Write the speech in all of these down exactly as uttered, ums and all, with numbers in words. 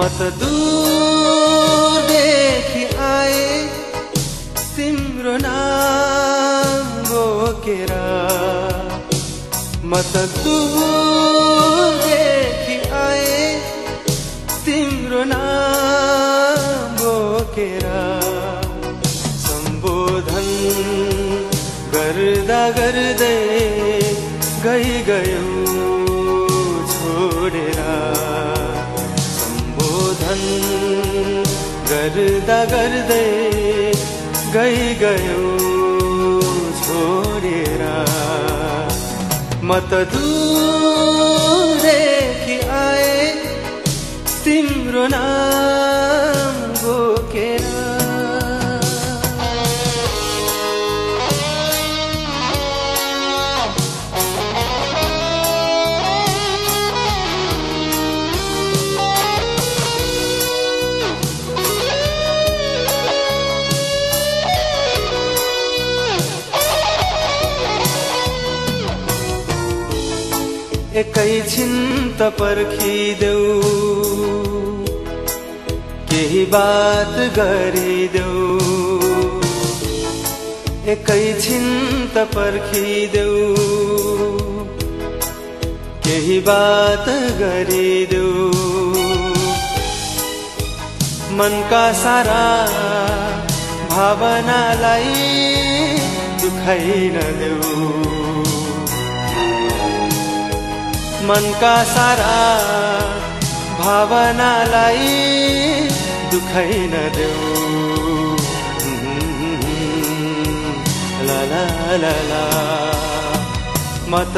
त दूरदेखि आए तिम्रो नाम बोकेर म त दूरदेखि आए तिम्रो नाम बोकेर सम्बोधन गर्दा गर्दै गई गयो छोडेर सम्बोधन गर्दा गर्दै गई गयो छोडेर म त दूरदेखि आए तिम्रो नाम बोकेर एकैछिन त पर्खिदेऊ केही बात गरिदेऊ एकैछिन त पर्खिदेऊ केही बात गरिदेऊ मनका सारा भावनालाई दुखाइ नदेऊ मनका सारा भावनालाई दुखाइ नदेऊ ला ला ला ला म त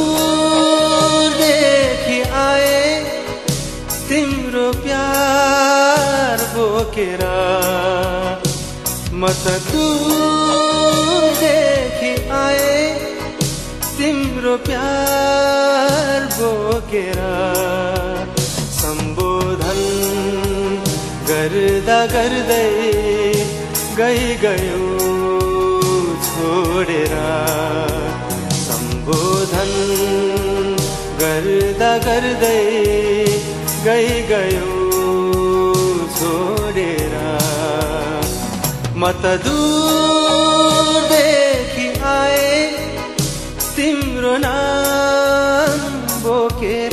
दूरदेखि आए तिम्रो प्यार बोकेर म त दूरदेखि आए तिम्रो प्यार बोकेर सम्बोधन गर्दा गर्दै गई गयो छोडेर सम्बोधन गर्दा गर्दै गई गयो छोडेर म त दूरदेखि आए तिम्रो नाम बोकेर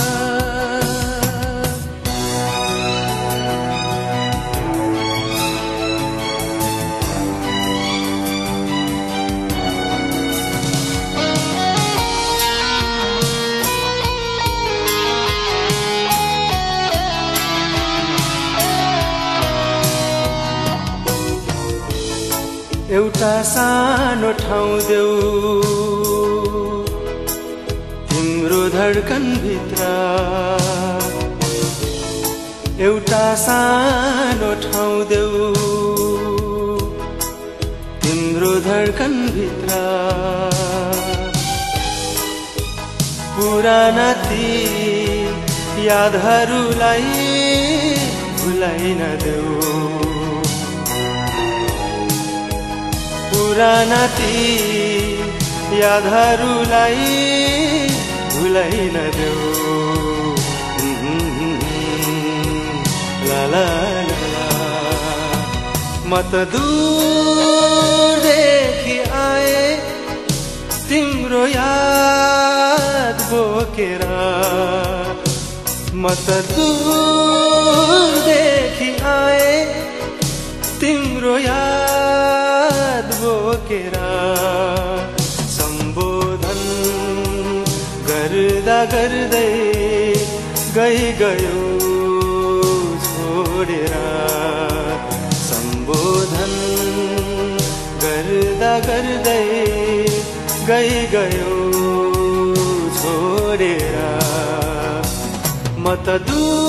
एउटा सानो ठाउँ देऊ तिम्रो धड्कन भित्र एउटा सानो ठाउँ देऊ तिम्रो धड्कन भित्र पुराना ती यादहरूलाई भुलाइ नदेऊ पुराना ती यादहरूलाई भुलाइ नदेऊ ला ला ला म त दूरदेखि आए तिम्रो याद बोकेर म त दूरदेखि आए तिम्रो याद बोकेर सम्बोधन गर्दा गर्दै गई गयो छोडेर सम्बोधन गर्दा गर्दै गई गयो छोडेर म त दूर